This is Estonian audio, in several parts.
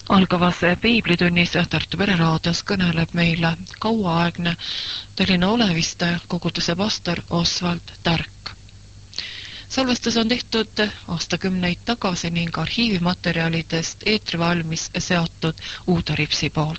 Algavas piiblitunnis Tartu Pereraadios kõneleb meile kauaaegne Tallinna Oleviste koguduse pastor Osvald Tärk. Salvestus on tehtud aastakümneid tagasi ning arhiivimaterjalidest eetri valmis seotud Uude Ripsi poolt.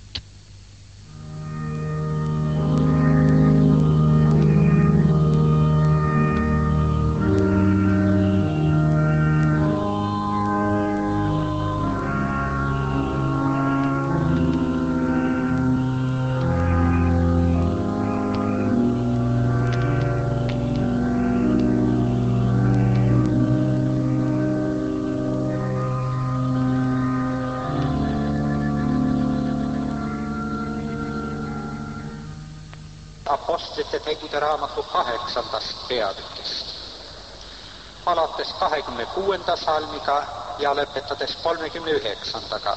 Apostlite tegude raamatu 8. peatükist. Alates 26. salmiga ja lõpetades 39.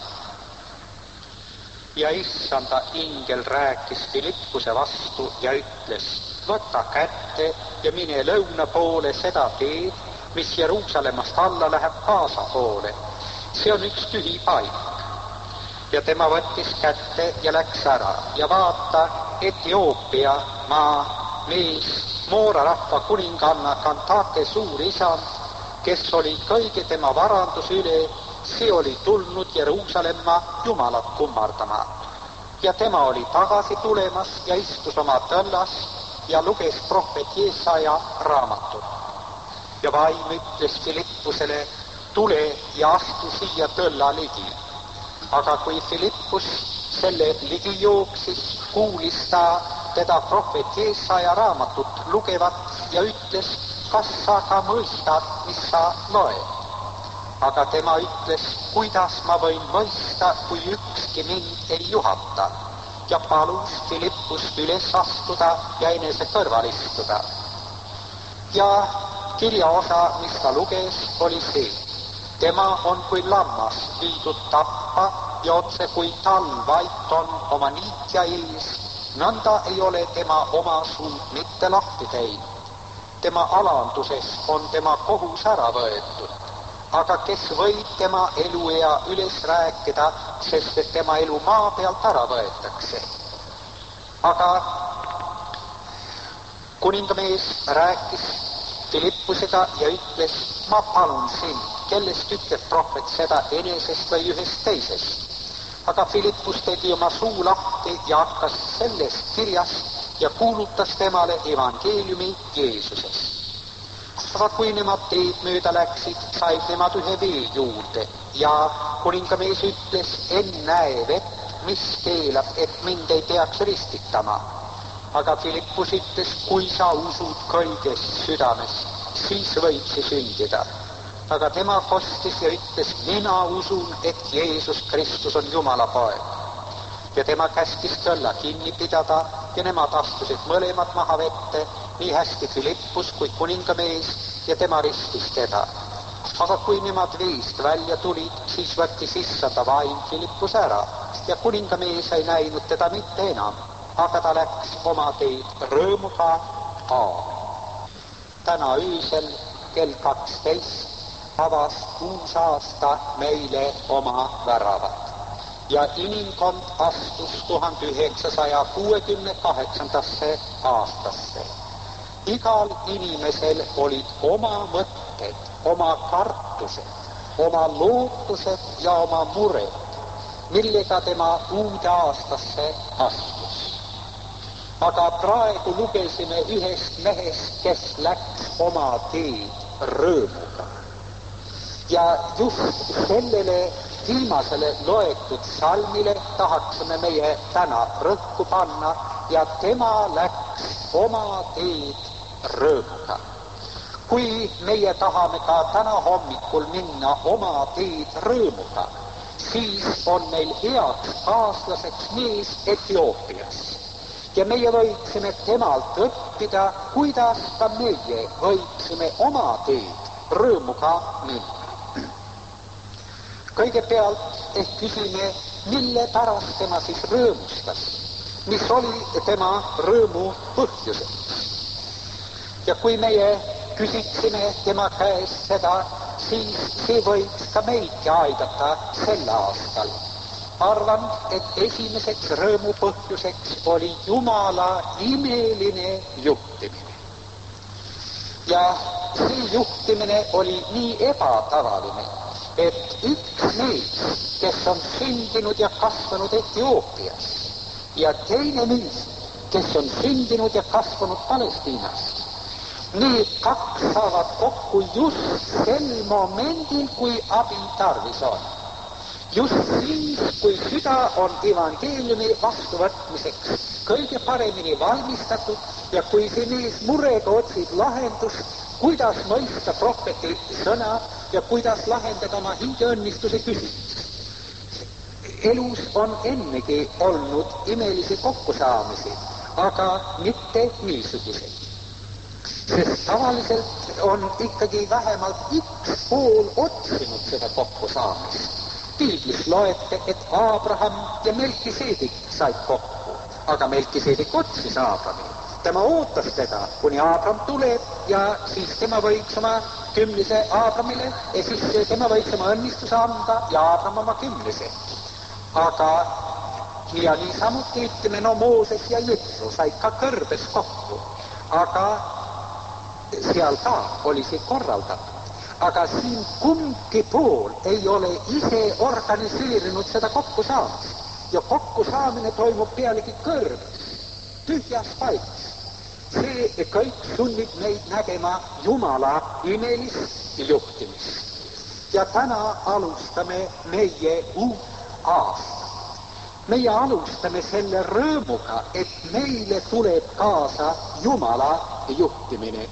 Ja issanda ingel rääkis Filippuse vastu ja ütles, võta kätte ja mine lõuna poole seda teed, mis Jeruusalemmast alla läheb Gaasa poole. See on üks tühi paik. Ja tema võttis kätte ja läks ära ja vaata, Etioopia maa mees, Moora rahva kuninganna Kantake suur isand, kes oli kõige tema varandus üle, see oli tulnud Jeruusalemma Jumalat kummardama. Ja tema oli tagasi tulemas ja istus oma tõllas ja luges prohvet Jesaja raamatut. Ja vaim ütles Filippusele, tule ja astu siia tõlla ligi. Aga kui Filippus selle ligi jooksis, kuulis ta teda prohvet Jesaja raamatut lugevat ja ütles, kas sa ka mõistad, mis sa loed? Aga tema ütles, kuidas ma võin mõista, kui ükski mind ei juhata, ja palus Filippust üles astuda ja enese kõrval istuda. Ja kirjaosa, mis ta luges, oli see. Tema on kui lammas viidud tappa ja otse kui talvait on oma niitja ees, nõnda ei ole tema oma suud mitte lahti teinud. Tema alanduses on tema kohus ära võetud, aga kes võib tema eluea üles rääkida, sest et tema elu maa pealt ära võetakse. Aga kuningamees rääkis Filippusega ja ütles, ma palun sind, kellest ütleb prohvet seda enesest või ühest teisest. Aga Filippus tegi oma suu lahti ja hakkas sellest kirjast ja kuulutas temale evangeeliumi Jeesusest. Aga kui nemad teed mööda läksid, said nemad ühe vee juurde ja kuningamees ütles, ennäe vett, mis keelab, et mind ei peaks ristitama. Aga Filippus ütles, kui sa usud kõigest südamest, siis võib see sündida. Aga tema kostis ja ütles, mina usun, et Jeesus Kristus on Jumala poeg. Ja tema käskis tõlla kinni pidada ja nemad astusid mõlemad maha vette, nii hästi Filippus kui kuningamees, ja tema ristis teda. Aga kui nemad veest välja tulid, siis võttis issanda vaim Filippus ära ja kuningamees ei näinud teda mitte enam, aga ta läks oma teed rõõmuga Täna öösel kell 12 avas uus aasta meile oma väravad ja inimkond astus 1968. aastasse. Igal inimesel olid oma mõtted, oma kartused, oma lootused ja oma mured, millega tema uude aastasse astus. Aga praegu lugesime ühest mehest, kes läks oma teed rõõmuga. Ja just sellele viimasele loetud salmile tahaksime meie täna rõhku panna ja tema läks oma teed rõõmuga. Kui meie tahame ka täna hommikul minna oma teed rõõmuga, siis on meil heaks kaaslaseks mees Etioopias. Ja meie võiksime temalt õppida, kuidas ka meie võiksime oma teed rõõmuga minna. Kõigepealt ehk küsime, mille pärast tema siis rõõmustas, mis oli tema rõõmu põhjuseks. Ja kui meie küsiksime tema käest seda, siis see võiks ka meidki aidata sel aastal. arvan, et esimeseks rõõmupõhjuseks oli Jumala imeline juhtimine. Ja see juhtimine oli nii ebatavaline, et üks mees, kes on sündinud ja kasvanud Etioopias ja teine mees, kes on sündinud ja kasvanud Palestiinas, need kaks saavad kokku just sel momendil, kui abi tarvis on. Just siis, kui süda on evangeeliumi vastuvõtmiseks kõige paremini valmistatud ja kui see mees murega otsib lahendust, kuidas mõista prohveti sõna ja kuidas lahendada oma hingeõnnistuse küsimus. Elus on ennegi olnud imelisi kokkusaamisi, aga mitte niisuguseid. Sest tavaliselt on ikkagi vähemalt üks pool otsinud seda kokkusaamist. Piiblis loete, et Abraham ja Melkiseedik said kokku, aga Melkiseedik otsis Abrahami. Tema ootas teda, kuni Abraham tuleb ja siis tema võiks oma kümnise Abrahamile ja siis tema võiks oma õnnistuse anda ja Abraham oma kümnise. Aga ja niisamuti ütleme, no Mooses ja Jütru said ka kõrbes kokku, aga seal ka oli see korraldatud. Aga siin kumbki pool ei ole ise organiseerinud seda kokkusaamist. Ja kokkusaamine toimub pealegi kõrbes, tühjas paigas. See kõik sunnib meid nägema Jumala imelist juhtimist. Ja täna alustame meie uut aastat. Meie alustame selle rõõmuga, et meile tuleb kaasa Jumala juhtimine.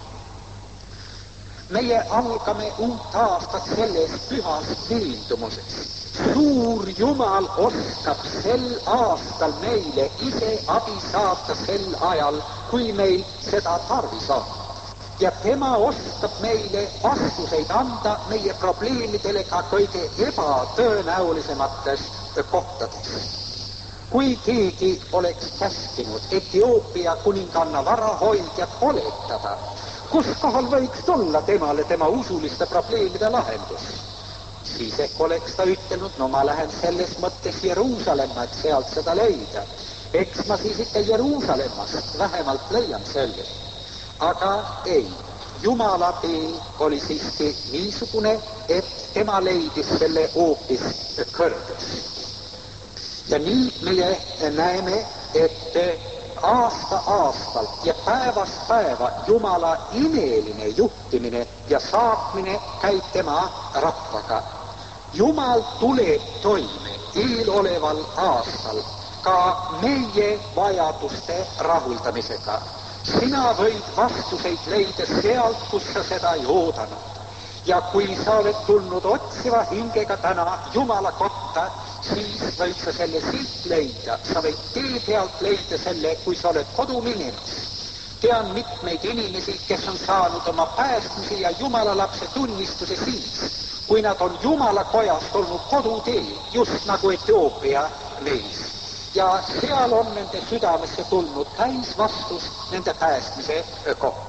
Meie algame uut aastat selles pühas veendumusest. Suur Jumal oskab sel aastal meile ise abi saata sel ajal, kui meil seda tarvis on. Ja tema oskab meile vastuseid anda meie probleemidele ka kõige ebatõenäolisemates kohtades. Kui keegi oleks käskinud Etioopia kuninganna varahoidjat oletada, kus kohal võiks tulla temale tema usuliste probleemide lahendus, siis ehk oleks ta ütelnud, no ma lähen selles mõttes Jeruusalemma, et sealt seda leida. Eks ma siis ikka Jeruusalemmast vähemalt leian selle. Aga ei, Jumala tee oli siiski niisugune, et tema leidis selle hoopis kõrges. Ja nii meie näeme, et aasta-aastalt ja päevast päeva Jumala imeline juhtimine ja saatmine käib tema rahvaga. Jumal tuleb toime eeloleval aastal ka meie vajaduste rahuldamisega. Sina võid vastuseid leida sealt, kus sa seda ei oodanud. Ja kui sa oled tulnud otsiva hingega täna Jumala kotta, siis võid sa selle siit leida. Sa võid tee pealt leida selle, kui sa oled kodu minemas. Tean mitmeid inimesi, kes on saanud oma päästmise ja Jumala lapse tunnistuse siis, kui nad on Jumala kojast olnud koduteel, just nagu Etioopia mees. Ja seal on nende südamesse tulnud täis vastus nende päästmise kohta.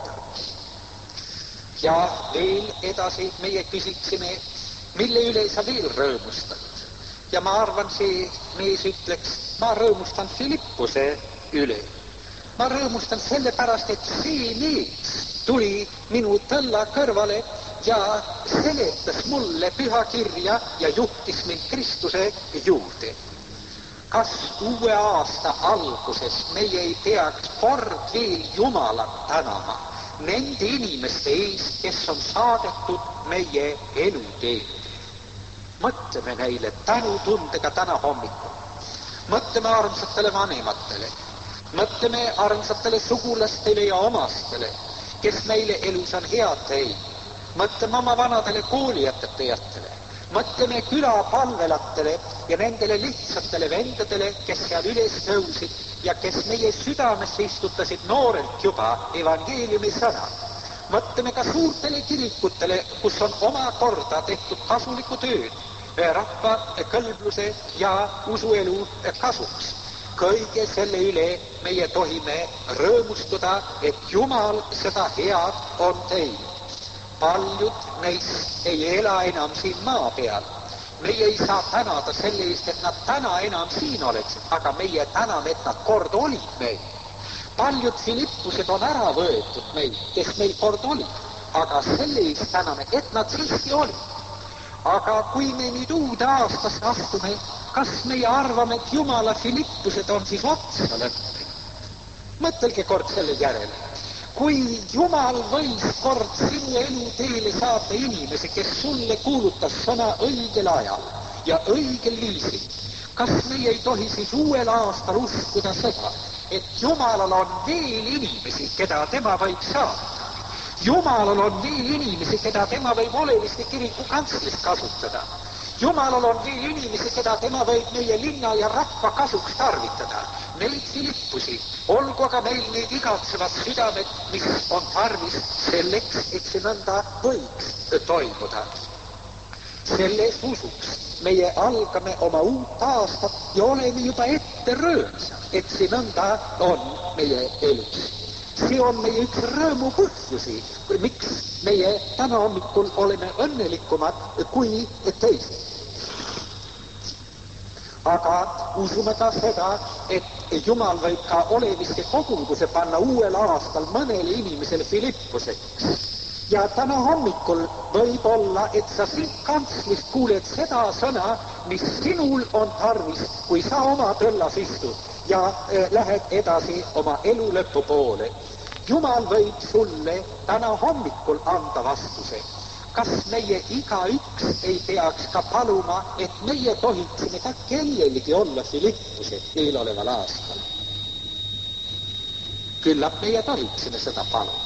Ja veel edasi meie küsiksime, mille üle sa veel rõõmustad. Ja ma arvan, see mees ütleks, ma rõõmustan Filippuse üle. Ma rõõmustan sellepärast, et see mees tuli minu tõlla kõrvale ja seletas mulle püha kirja ja juhtis mind Kristuse juurde. Kas uue aasta alguses meie ei peaks kord veel Jumalat tänama nende inimeste eest, kes on saadetud meie eluteel? Mõtleme neile tänutundega täna hommikul. Mõtleme armsatele vanematele. Mõtleme armsatele sugulastele ja omastele, kes meile elus on head teinud. Mõtleme oma vanadele kooliõpetajatele. Mõtleme külapalvelatele ja nendele lihtsatele vendadele, kes seal üles tõusid ja kes meie südamesse istutasid noorelt juba evangeeliumi sõna. Mõtleme ka suurtele kirikutele, kus on oma korda tehtud kasulikku tööd rahva kõlbluse ja usuelu kasuks. Kõige selle üle meie tohime rõõmustuda, et Jumal seda head on teinud. Paljud neist ei ela enam siin maa peal meie ei saa tänada selle eest, et nad täna enam siin oleksid, aga meie täname, et nad kord olid meil. Paljud Filippused on ära võetud meil, kes meil kord olid, aga selle eest täname, et nad siiski olid. Aga kui me nüüd uude aastasse astume, kas meie arvame, et Jumala Filippused on siis otsa lõppenud? Mõtelge kord selle järele. Kui Jumal võis kord sinu eluteele saata inimese, kes sulle kuulutas sõna õigel ajal ja õigel viisil, kas meie ei tohi siis uuel aastal uskuda seda, et Jumalal on veel inimesi, keda tema võib saata? Jumalal on veel inimesi, keda tema võib Oleviste kiriku kantslist kasutada. Jumalal on veel inimesi, keda tema võib meie linna ja rahva kasuks tarvitada. Neid Filippusi, olgu aga meil need igatsevad südamed, mis on tarvis selleks, et see nõnda võiks toimuda. Selles usuks meie algame oma uut aastat ja oleme juba ette rõõmsad, et see nõnda on meie elus. See on meie üks rõõmu põhjusi, miks meie täna hommikul oleme õnnelikumad kui teised. Aga usume ka seda, et Jumal võib ka Oleviste koguduse panna uuel aastal mõnele inimesele Filippuseks. Ja täna hommikul võib olla, et sa siit kantslist kuuled seda sõna, mis sinul on tarvis, kui sa oma tõllas istud ja lähed edasi oma elu lõpu poole. Jumal võib sulle täna hommikul anda vastuse. Kas meie igaüks ei peaks ka paluma, et meie tohiksime ka kellelegi olla Filippused eeloleval aastal? Küllap meie tohiksime seda paluma.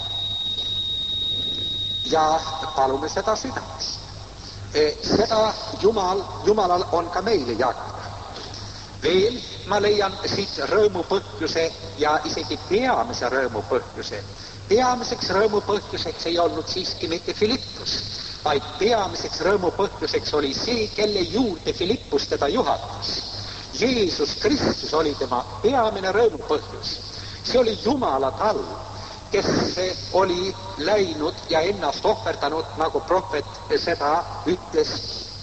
Ja palume seda südamest. Seda Jumalal on ka meile jagada. Veel ma leian siit rõõmu põhjuse ja isegi peamise rõõmu põhjuse. Peamiseks rõõmu põhjuseks ei olnud siiski mitte Filippus, vaid peamiseks rõõmu põhjuseks oli see, kelle juurde Filippus teda juhatas. Jeesus Kristus oli tema peamine rõõmu põhjus. See oli Jumala talv, kes oli läinud ja ennast ohverdanud, nagu prohvet seda ütles.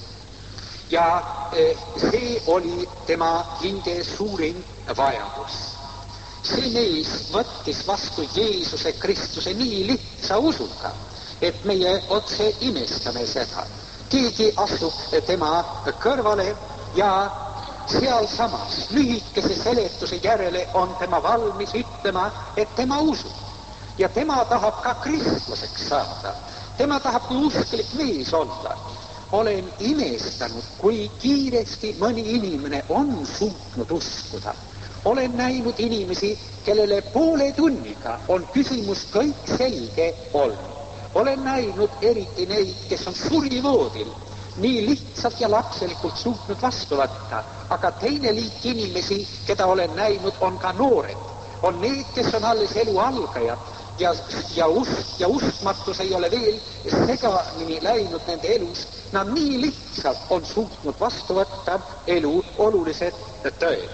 Ja see oli tema hinge suurim vajadus. See mees võttis vastu Jeesuse Kristuse nii lihtsa usuga, et meie otse imestame seda. Keegi astub tema kõrvale ja sealsamas lühikese seletuse järele on tema valmis ütlema, et tema usub. Ja tema tahab ka kristlaseks saada. Tema tahab kui usklik mees olla. Olen imestanud, kui kiiresti mõni inimene on suutnud uskuda. Olen näinud inimesi, kellele poole tunniga on küsimus kõik selge olnud. Olen näinud eriti neid, kes on surivoodil, nii lihtsalt ja lapselikult suutnud vastu võtta. Aga teine liik inimesi, keda olen näinud, on ka noored. On need, kes on alles elu algajad ja uskmatus ei ole veel segamini läinud nende elus. Nad nii lihtsalt on suutnud vastu võtta elu olulised tööd.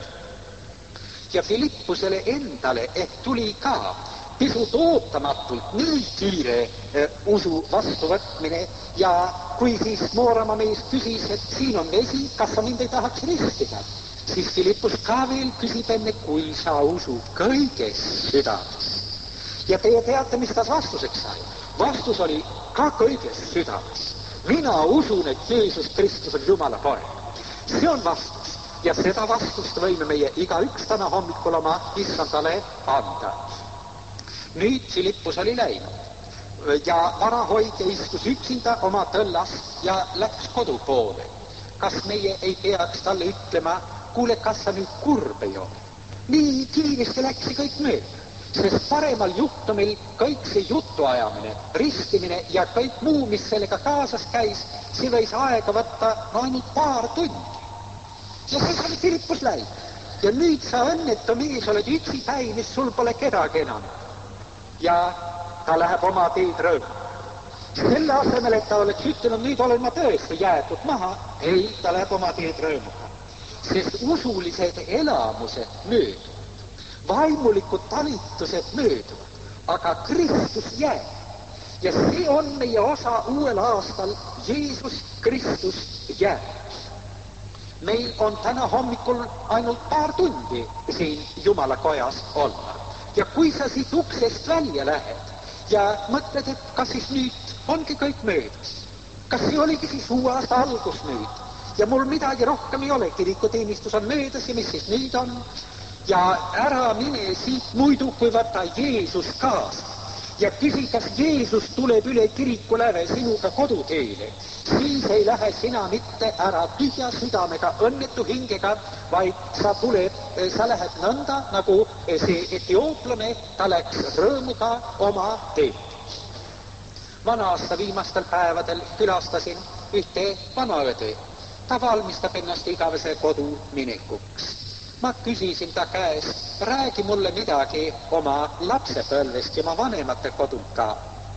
Ja Filippusele endale tuli ka pisut ootamatult nii kiire usu vastuvõtmine ja kui siis noorema mees küsis, et siin on vesi, kas sa mind ei tahaks ristida, siis Filippus ka veel küsib enne, kui sa usud kõiges südames. Ja teie teate, mis ta vastuseks sai? Vastus oli ka kõiges südames. Mina usun, et Jeesus Kristus on Jumala poeg. See on vastus. Ja seda vastust võime meie igaüks täna hommikul oma issandale anda. Nüüd Filippus oli läinud ja varahoidja istus üksinda oma tõllas ja läks kodu poole. Kas meie ei peaks talle ütlema, kuule, kas sa nüüd kurb ei ole? Nii kiiresti läks kõik mööda. Sest paremal juhtumil kõik see jutuajamine, ristimine ja kõik muu, mis sellega kaasas käis, see võis aega võtta ainult paar tundi. Ja siis oli Filippus läinud. Ja nüüd sa õnnetu mees oled üksipäinis, sul pole kedagi enam. Ja ta läheb oma teed rõõmu. Selle asemel, et ta oleks ütelnud, nüüd olen ma tõesti jäetud maha, ei, ta läheb oma teed rõõmuga. Sest usulised elamused mööduvad. Vaimulikud talitused mööduvad, aga Kristus jääb. Ja see on meie osa uuel aastal, Jeesus Kristus jääb. meil on täna hommikul ainult paar tundi siin Jumala kojas olla. Ja kui sa siit uksest välja lähed ja mõtled, et kas siis nüüd ongi kõik möödas, kas see oligi siis uue aasta algus nüüd ja mul midagi rohkem ei ole, kirikuteenistus on möödas ja mis siis nüüd on, ja ära mine siit muidu, kui võta Jeesus kaasa ja küsi, kas Jeesus tuleb üle kirikuläve sinuga koduteele, siis ei lähe sina mitte ära tühja südamega, õnnetu hingega, vaid sa lähed nõnda, nagu see etiooplane, ta läks rõõmuga oma teed. Vana aasta viimastel päevadel külastasin ühte vanaõde. Ta valmistab ennast igavese kodu minekuks. Ma küsisin ta käest, räägi mulle midagi oma lapsepõlvest ja oma vanemate kodult ka.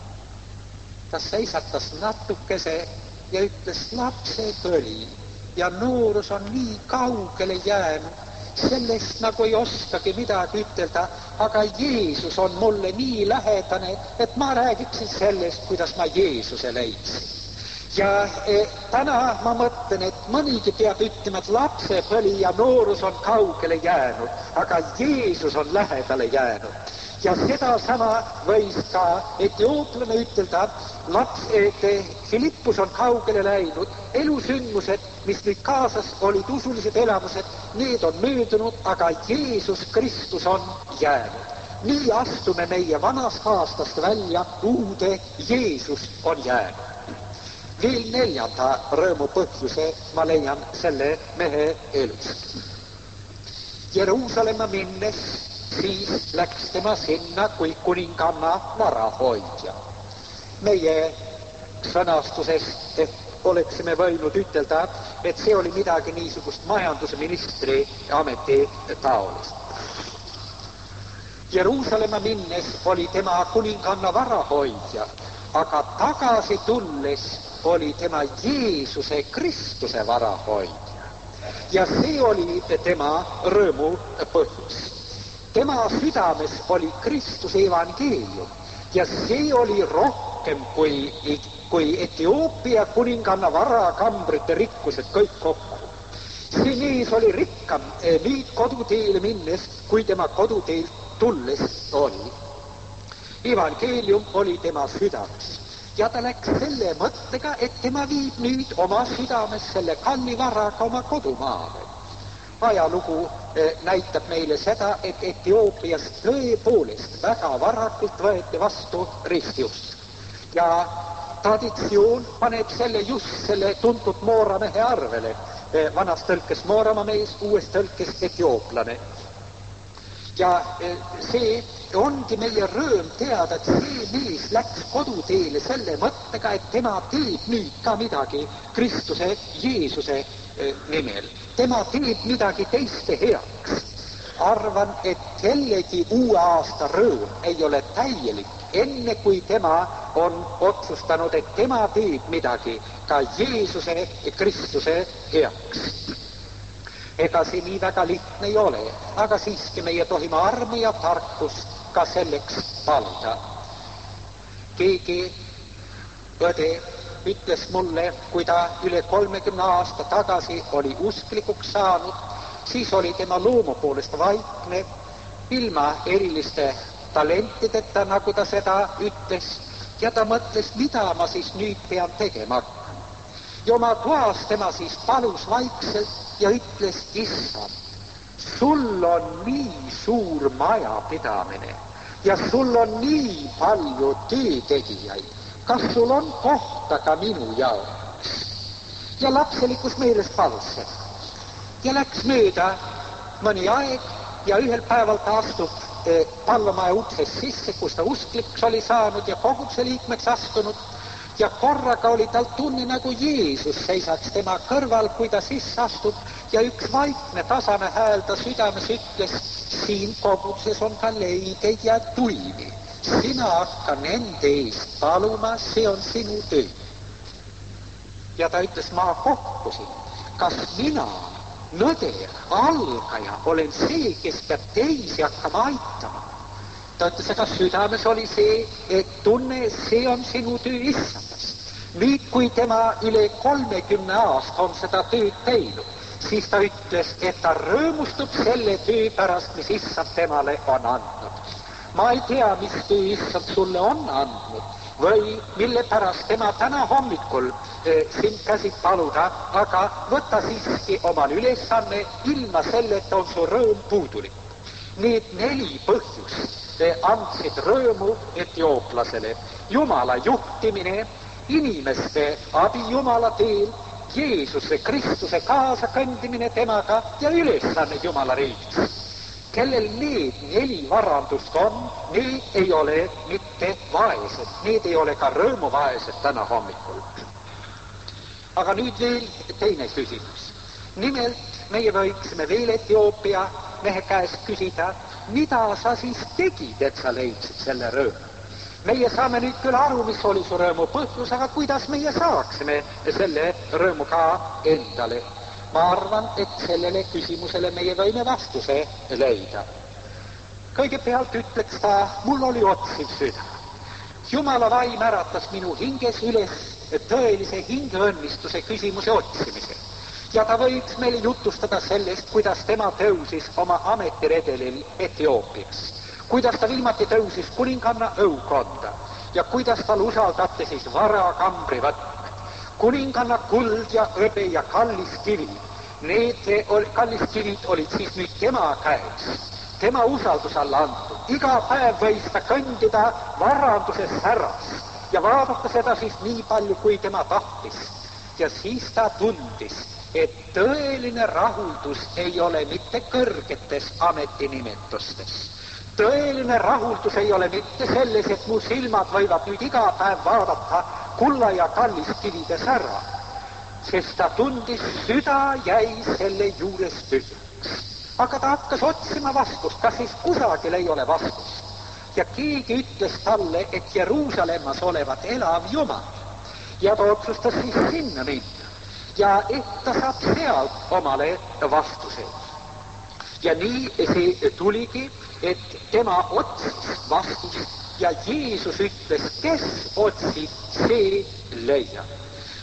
Ta seisatas natukese ja ütles, lapsepõli ja noorus on nii kaugele jäänud, sellest nagu ei oskagi midagi ütelda, aga Jeesus on mulle nii lähedane, et ma räägiksin sellest, kuidas ma Jeesuse leidsin. Ja täna ma mõtlen, et mõnigi peab ütlema, et lapsepõli ja noorus on kaugele jäänud, aga Jeesus on lähedale jäänud. Ja sedasama võis ka etiooplane ütelda, Filippus on kaugele läinud, elusündmused, mis nüüd kaasas olid usulised elamused, need on möödunud, aga Jeesus Kristus on jäänud. Nii astume meie vanast aastast välja, uude Jeesus on jäänud. Veel 4. rõõmu põhjuse ma leian selle mehe elust. Jeruusalemma minnes, siis läks tema sinna kui kuninganna varahoidja. Meie sõnastusest oleksime võinud ütelda, et see oli midagi niisugust majandusministri ameti taolist. Jeruusalemma minnes oli tema kuninganna varahoidja, aga tagasi tulles oli tema Jeesuse Kristuse varahoidja. Ja see oli tema rõõmu põhjus. Tema südames oli Kristuse evangeelium ja see oli rohkem kui Etioopia kuninganna varakambrite rikkused kõik kokku. See mees oli rikkam nüüd koduteele minnes, kui tema koduteel tulles oli. Evangeelium oli tema südames. Ja ta läks selle mõttega, et tema viib nüüd oma südames selle kalli varaga oma kodumaale. Ajalugu näitab meile seda, et Etioopias tõepoolest väga varakult võeti vastu ristiusk. Ja traditsioon paneb selle just selle tuntud mooramehe arvele. Vanas tõlkes mooramamees, uues tõlkes etiooplane. Ja see ongi meie rõõm teada, et see mees läks koduteele selle mõttega, et tema teeb nüüd ka midagi Kristuse Jeesuse nimel. Tema teeb midagi teiste heaks. Arvan, et kellegi uue aasta rõõm ei ole täielik, enne kui tema on otsustanud, et tema teeb midagi ka Jeesuse Kristuse heaks. Ega see nii väga lihtne ei ole, aga siiski meie tohime armu ja tarkust ka selleks paluda. Keegi õde ütles mulle, kui ta üle 30 aasta tagasi oli usklikuks saanud, siis oli tema loomu poolest vaikne, ilma eriliste talentideta, nagu ta seda ütles, ja ta mõtles, mida ma siis nüüd pean tegema hakkama. Ja oma toas tema siis palus vaikselt ja ütles, issand, sul on nii suur majapidamine ja sul on nii palju töötegijaid. Kas sul on kohta ka minu jaoks? Ja lapselikus meeles palus seda. Ja läks mööda mõni aeg ja ühel päeval ta astub pallamaja uksest sisse, kus ta usklikuks oli saanud ja koguduse liikmeks astunud. Ja korraga oli tal tunne, nagu Jeesus seisaks tema kõrval, kui ta sisse astub, ja üks vaikne tasane hääl ta südames ütles, siin koguduses on ka leideid ja tuimi. Sina hakka nende eest paluma, see on sinu töö. Ja ta ütles, ma kohkusin, kas mina, nõde, algaja, olen see, kes peab teisi hakkama aitama. Ta ütles, aga südames oli see, et tunne, see on sinu töö issandast. Nüüd, kui tema üle 30 aasta on seda tööd teinud, siis ta ütles, et ta rõõmustub selle töö pärast, mis issand temale on andnud. Ma ei tea, mis töö issand sulle on andnud või mille pärast tema täna hommikul sind käsib paluda, aga võta siiski omal ülesanne ilma selleta on su rõõm puudulik. Need 4 põhjust andsid rõõmu etiooplasele. Jumala juhtimine, inimeste abi Jumala teel, Jeesuse Kristuse kaasakõndimine temaga ja ülesanne Jumala riigis. Kellel need 4 varandust on, need ei ole mitte vaesed, need ei ole ka rõõmuvaesed täna hommikul. Aga nüüd veel teine küsimus. Nimelt meie võiksime veel Etioopia mehe käest küsida, mida sa siis tegid, et sa leidsid selle rõõmu? Meie saame nüüd küll aru, mis oli su rõõmu põhjus, aga kuidas meie saaksime selle rõõmu ka endale? Ma arvan, et sellele küsimusele meie võime vastuse leida. Kõigepealt ütleks ta, mul oli otsiv süda. Jumala vaim äratas minu hinges üles tõelise hingeõnnistuse küsimuse otsimise. Ja ta võiks meile jutustada sellest, kuidas tema tõusis oma ametiredelil Etioopias. Kuidas ta viimati tõusis kuninganna õukonda ja kuidas tal usaldati siis varakambri võtmed. Kuninganna kuld ja hõbe ja kalliskivi. Need kalliskivid olid siis nüüd tema käes, tema usalduse alla antud. Iga päev võis ta kõndida varanduses säras ja vaadata seda siis nii palju, kui tema tahtis. Ja siis ta tundis, et tõeline rahuldus ei ole mitte kõrgetes ametinimetustes. Tõeline rahuldus ei ole mitte selles, et mu silmad võivad nüüd iga päev vaadata kulla ja kalliskivide sära, sest ta tundis, süda jäi selle juures tühjaks. Aga ta hakkas otsima vastust, kas siis kusagil ei ole vastust. Ja keegi ütles talle, et Jeruusalemmas olevat elav Jumal. Ja ta otsustas siis sinna minna. Ja ehk ta saab sealt omale vastuse. Ja nii see tuligi, et tema otsis vastust ja Jeesus ütles, kes otsib, see leiab.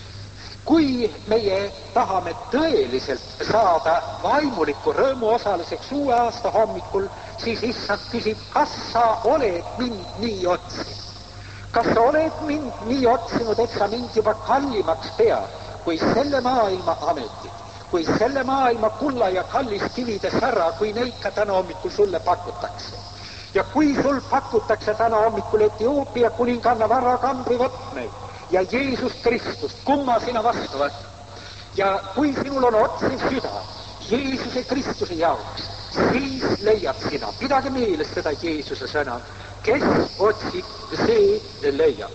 Kui meie tahame tõeliselt saada vaimuliku rõõmu osaliseks uue aasta hommikul, siis issand küsib, kas sa oled mind nii otsinud? Kas sa oled mind nii otsinud, et sa mind juba kallimaks pead, kui selle maailma ametid, kui selle maailma kulla ja kalliskivide sära, kui neid ka täna hommikul sulle pakutakse? Ja kui sul pakutakse täna hommikul Etioopia kuninganna varakambri võtmeid ja Jeesus Kristust, kumma sina vastu võtad? Ja kui sinul on otsiv süda Jeesuse Kristuse jaoks, siis leiad sina, pidage meeles seda Jeesuse sõna, kes otsib, see leiab.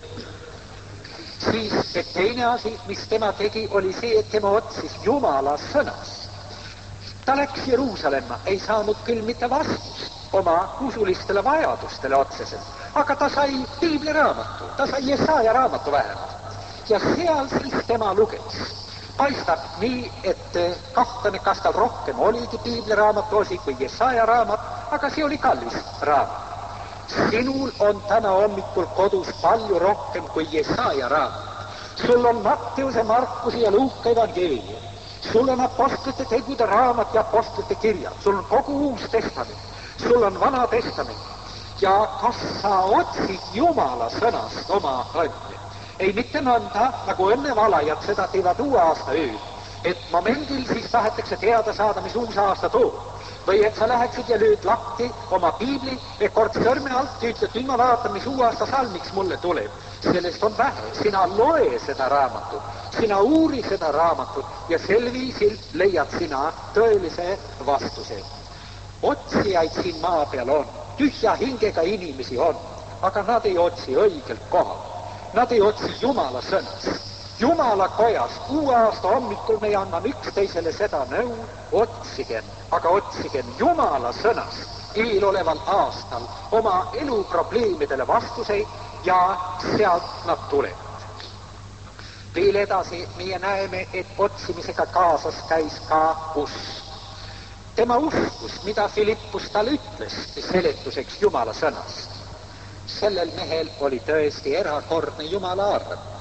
Siis teine asi, mis tema tegi, oli see, et tema otsis Jumala sõnas. Ta läks Jeruusalemma, ei saanud küll mitte vastust oma usulistele vajadustele otseselt, aga ta sai piibliraamatu, ta sai Jesaja raamatu vähemalt. Ja seal siis tema luges. Paistab nii, et kahtlane, kas tal rohkem oligi piibliraamatu osi kui Jesaja raamat, aga see oli kallis raamat. Sinul on täna hommikul kodus palju rohkem kui Jesaja raamat. Sul on Matteuse, Markuse ja Luuka evangeelium. Sul on apostlite tegude raamat ja apostlite kirjad. Sul on kogu uus testament. Sul on vana testament. Ja kas sa otsid Jumala sõnast oma õnne? Ei mitte nõnda, nagu õnnevalajad seda teevad uue aasta ööl, et momendil siis tahetakse teada saada, mis uus aasta toob. Või et sa läheksid ja lööd lahti oma piibli, kord sõrme alt ja ütled, nüüd ma vaatan, mis uue aasta salmiks mulle tuleb. Sellest on vähe. Sina loe seda raamatut, sina uuri seda raamatut ja sel viisil leiad sina tõelise vastuse. Otsijaid siin maa peal on, tühja hingega inimesi on, aga nad ei otsi õigelt kohal. Nad ei otsi Jumala sõnas. Jumala kojas uue aasta hommikul me anname üksteisele seda nõu, otsigem, aga otsigem Jumala sõnas eeloleval aastal oma eluprobleemidele vastuseid ja sealt nad tulevad. Veel edasi meie näeme, et otsimisega kaasas käis ka usk. Tema uskus, mida Filippus talle ütles seletuseks Jumala sõnast. Sellel mehel oli tõesti erakordne Jumala arv.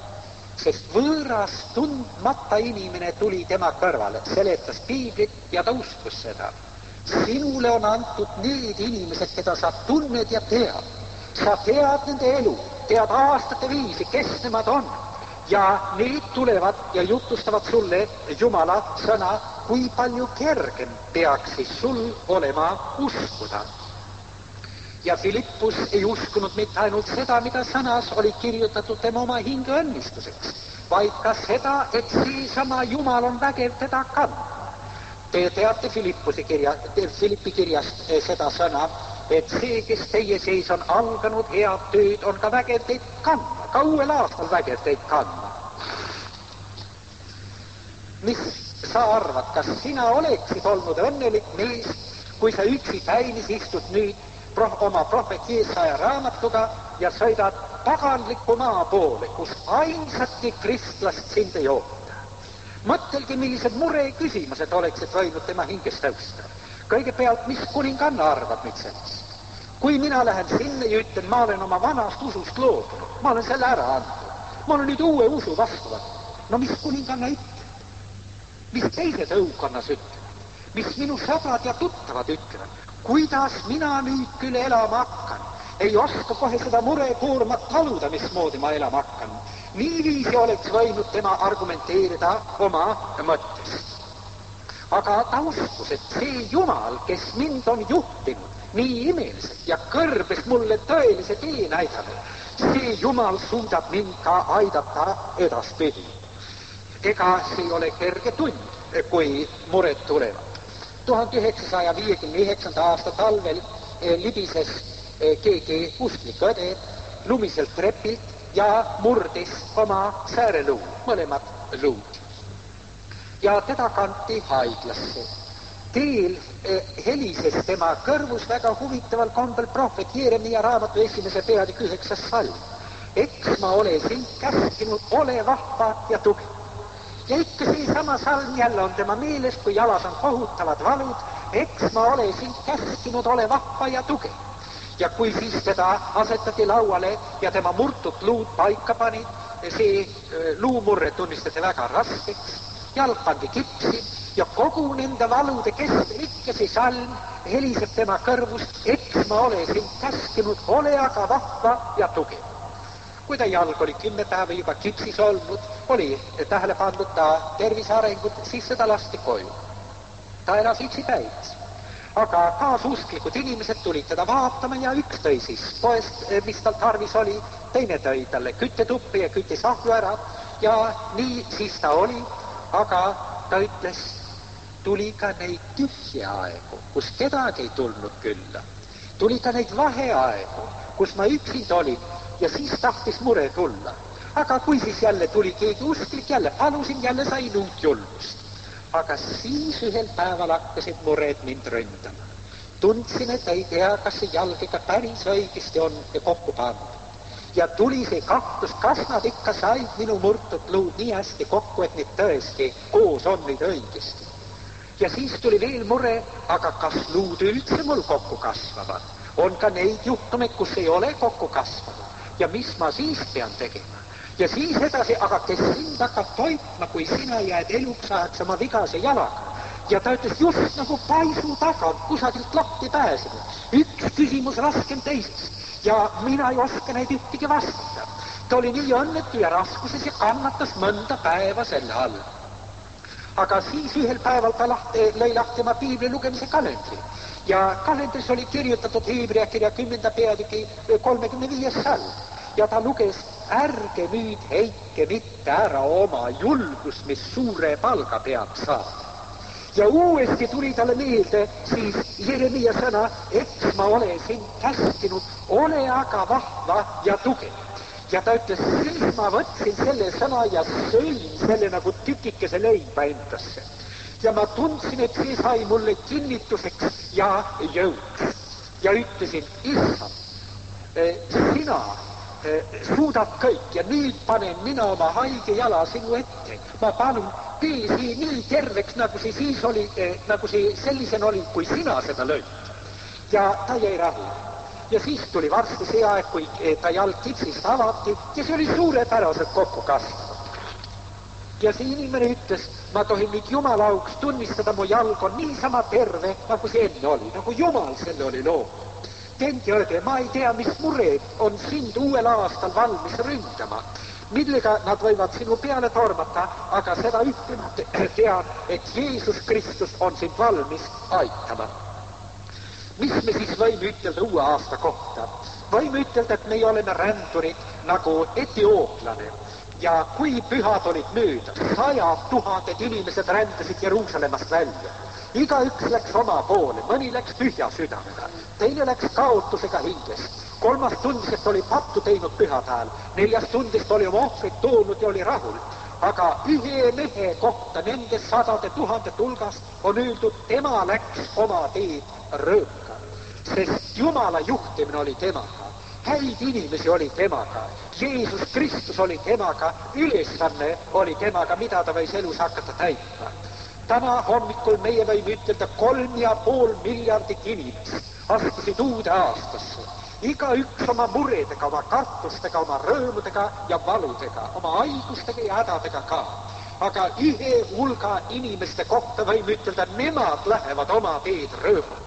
sest võõras tundmata inimene tuli tema kõrvale, seletas piiblit ja ta uskus seda. Sinule on antud need inimesed, keda sa tunned ja tead. Sa tead nende elu, tead aastate viisi, kes nemad on. Ja need tulevad ja jutustavad sulle Jumala sõna, kui palju kergem peaks siis sul olema uskuda. Ja Filippus ei uskunud mitte ainult seda, mida sõnas oli kirjutatud tema oma hinge õnnistuseks, vaid ka seda, et seesama Jumal on vägev teda kandma. Te teate Filippi kirjast seda sõna, et see, kes teie sees on alganud head tööd, on ka vägev teid kandma, ka uuel aastal vägev teid kandma. Mis sa arvad, kas sina oleksid olnud õnnelik mees, kui sa üksi päinis istud nüüd oma prohvet Jeesaja raamatuga ja sõidad paganliku maa poole, kus ainsatki kristlast sind ei oota? Mõtelge, millised mureküsimused oleksid võinud tema hingest tõusta. Kõigepealt, mis kuninganna arvab nüüd sellest? Kui mina lähen sinna ja ütlen, ma olen oma vanast usust loodunud, ma olen selle ära andnud, ma olen nüüd uue usu vastu võtnud. No mis kuninganna ütleb? Mis teised õukonnas ütlevad? Mis minu sõbrad ja tuttavad ütlevad? Kuidas mina nüüd küll elama hakkan? Ei oska kohe seda murekoormat taluda, mismoodi ma elama hakkan. Niiviisi oleks võinud tema argumenteerida oma mõttest. Aga ta uskus, et see Jumal, kes mind on juhtinud nii imeliselt ja kõrbes mulle tõelise tee näidanud, see Jumal suudab mind ka aidata edaspidi. Ega see ei ole kerge tund, kui mured tulevad. 1959. aasta talvel libises keegi usklik õde lumiselt trepilt ja murdis oma sääreluu, mõlemad luud. Ja teda kanti haiglasse. Teel helises tema kõrvus väga huvitaval kombel prohvet Jeremia raamatu 1. peatükk 9. salm. Eks ma ole sind käskinud, ole vahva ja tugev. Ja ikka seesama salm jälle on tema meeles, kui jalas on kohutavad valud. Eks ma ole sind käskinud, ole vahva ja tugev. Ja kui siis teda asetati lauale ja tema murtud luud paika panid, see luumurre tunnistati väga raskeks, jalg pandi kipsi ja kogu nende valude kestel ikka see salm heliseb tema kõrvust, eks ma ole sind käskinud, ole aga vahva ja tugev. Kui ta jalg oli 10 päeva juba kipsis olnud, oli tähele pandud ta tervise arengut, siis seda lasti koju. Ta elas üksi päevas. Aga kaasusklikud inimesed tulid teda vaatama ja üks tõi siis poest, mis tal tarvis oli, teine tõi talle küttetuppi ja küttis ahju ära ja nii siis ta oli, aga ta ütles, tuli ka neid tühje aegu, kus kedagi ei tulnud külla. Tuli ka neid vaheaegu, kus ma üksind olin ja siis tahtis mure tulla. Aga kui siis jälle tuli keegi usklik, jälle palusin, jälle sain uut julgust. Aga siis ühel päeval hakkasid mured mind ründama. Tundsin, et ei tea, kas see jalg ikka päris õigesti on ja kokku pandud. Ja tuli see kahtlus, kas nad ikka said minu murtud luud nii hästi kokku, et need tõesti koos on neid õigesti. Ja siis tuli veel mure, aga kas luud üldse mul kokku kasvavad? On ka neid juhtumeid, kus ei ole kokku kasvanud. Ja mis ma siis pean tegema? Ja siis edasi, aga kes sind hakkab toitma, kui sina jääd eluks ajaks oma vigase jalaga? Ja ta ütles just nagu paisu tagant kusagilt lahti pääsenud. Üks küsimus raskem teisest. Ja mina ei oska neid ühtegi vastata. Ta oli nii õnnetu ja raskuses ja kannatas mõnda päeva selle all. Aga siis ühel päeval ta lõi lahti oma piibli lugemise kalendri. Ja kalendris oli kirjutatud Hebrea kirja 10. peatüki 35. salm. Ja ta luges, ärge nüüd heitke mitte ära oma julgust, mis suure palga peab saada. Ja uuesti tuli talle meelde siis Jeremia sõna, eks ma ole sind käskinud, ole aga vahva ja tugev. Ja ta ütles, siis ma võtsin selle sõna ja sõin selle nagu tükikese leiba endasse. Ja ma tundsin, et see sai mulle kinnituseks ja jõuks. Ja ütlesin, issand, sina suudab kõik ja nüüd panen mina oma haige jala sinu ette. Ma palun, tee see nii terveks, nagu see siis oli, nagu see sellisena oli, kui sina seda lõid. Ja ta jäi rahu. Ja siis tuli varsti see aeg, kui ta jalg kipsist avati ja see oli suurepäraselt kokku kasvanud. Ja see inimene ütles, ma tohin nüüd Jumala auks tunnistada, mu jalg on niisama terve, nagu see enne oli, nagu Jumal selle oli loonud. Tendi õde, ma ei tea, mis mured on sind uuel aastal valmis ründama, millega nad võivad sinu peale tormata, aga seda ühte tean, et Jeesus Kristus on sind valmis aitama. Mis me siis võime ütelda uue aasta kohta? Võime ütelda, et meie oleme rändurid nagu etiooplane ja kui pühad olid mööda, 100 000 inimesed rändasid Jeruusalemmast välja. Igaüks läks oma poole, mõni läks tühja südamega, teine läks kaotusega hingest, 3. tundis, et oli pattu teinud pühad ajal, 4. tundis oli oma ohvrid toonud ja oli rahul. Aga ühe mehe kohta nende 100 000 hulgast on öeldud, tema läks oma teed rööka, sest Jumala juhtimine oli temaga, häid inimesi oli temaga, Jeesus Kristus oli temaga, ülesanne oli temaga, mida ta võis elus hakata täitma. Täna hommikul meie võime ütelda 3,5 miljardit inimest astusid uude aastasse. Igaüks oma muredega, oma kartustega, oma rõõmudega ja valudega, oma haigustega ja hädadega ka. Aga ühe hulga inimeste kohta võime ütelda, nemad lähevad oma teed rõõmuga.